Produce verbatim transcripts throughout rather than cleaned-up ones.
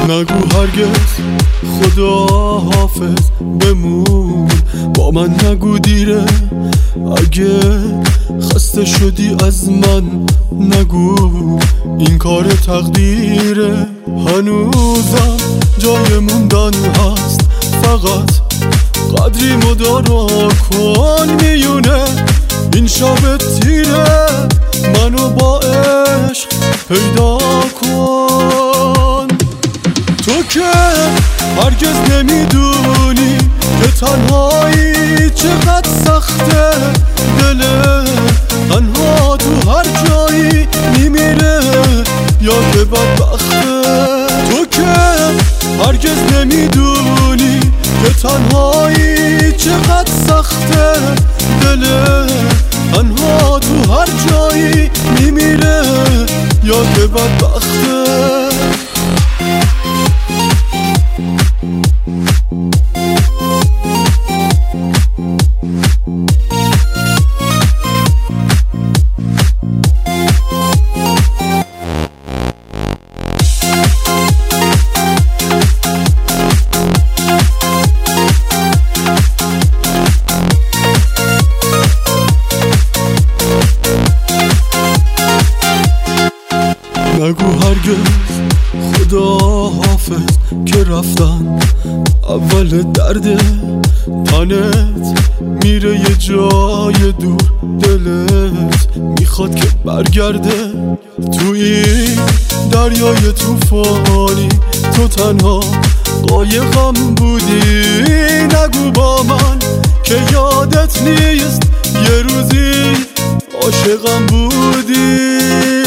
نگو هرگز خدا حافظ بمون، با من نگو دیره اگه خسته شدی از من نگو این کار تقدیره. هنوزم جای موندن هست، فقط قدری مدارا کن میونه این شب تیره منو با عشق پیدا کن. تو که هرگز نمیدونی که تنهایی چقدر سخته، دل تنها تو هر جایی میمیره یا که بدبخته. تو که هرگز نمیدونی که تنهایی چقدر سخته، دل تنها تو هر جایی میمیره یا که بدبخته. نگو هرگز خدا حافظ که رفتن اول درد تنت میره یه جای دور، دلت میخواد که برگرده. تو این دریای توفانی تو تنها قایقم بودی، نگو با من که یادت نیست یه روزی عاشقم بودی.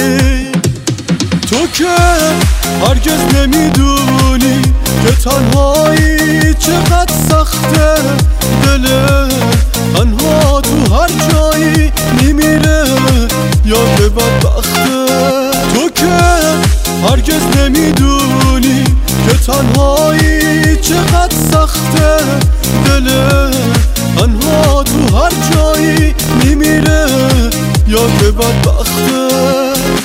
تو که هرگز نمیدونی که تنهایی چقدر سخته، دل تنها تو هر جایی میمیره یا که بدبخته. تو که هرگز نمیدونی که تنهایی چقدر سخته، دل تنها تو هر جایی میمیره یا که بدبخته.